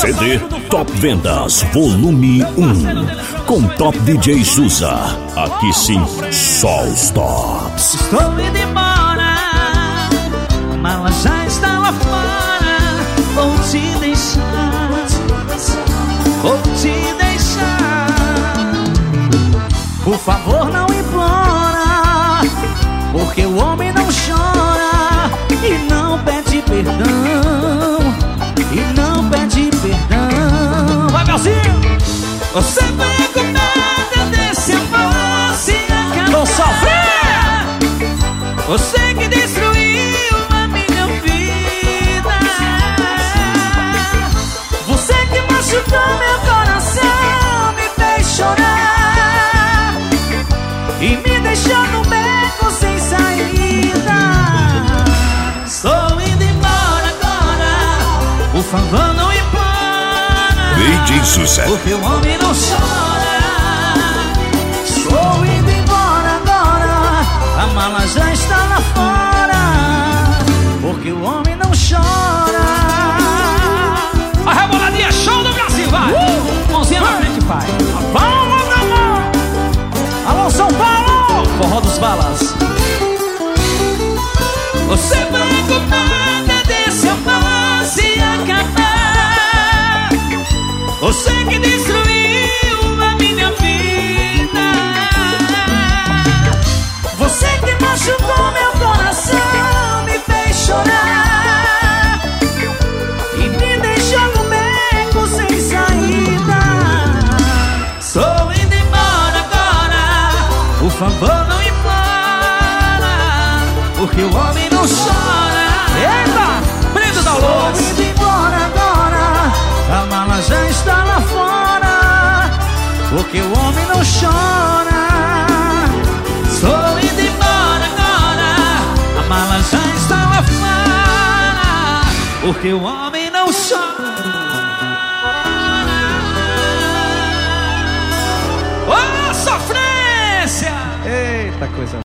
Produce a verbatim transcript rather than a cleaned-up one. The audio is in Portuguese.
C D Top Vendas Volume um, com Top D J Souza. Aqui sim, só os tops. Estou indo embora, a mala já está lá fora. Vou te deixar, vou te deixar. Por favor, não implora, porque o homem não chora e não pede perdão, e não pede perdão. Vai, Belzinho! Você vai com nada desse amor se acabar. Tô sofrendo! Você que destruiu a minha vida, você que machucou meu coração, me fez chorar e me deixou no beco sem saída. Estou indo embora agora, por favor não implora, D J Souza, porque o homem não chora. Estou indo embora agora, a mala já está lá fora, porque o homem não chora. A reboladinha show do Brasil, vai! Uh! Mãozinha na frente, pai. Vamos, vamos! Alô, São Paulo! Forró dos balas. Você vai com nada desse amor se acabar. Você que destruiu a minha vida, você que machucou meu coração, me fez chorar e me deixou no beco sem saída. Estou indo embora agora, por favor não implora, porque o homem não chora. Eita! Prenda da luz! Estou indo embora agora, a mala já está lá fora, porque o homem não chora. Estou indo embora agora, a mala já está lá fora, porque o homem não chora. Ô, sofrência! Eita coisa.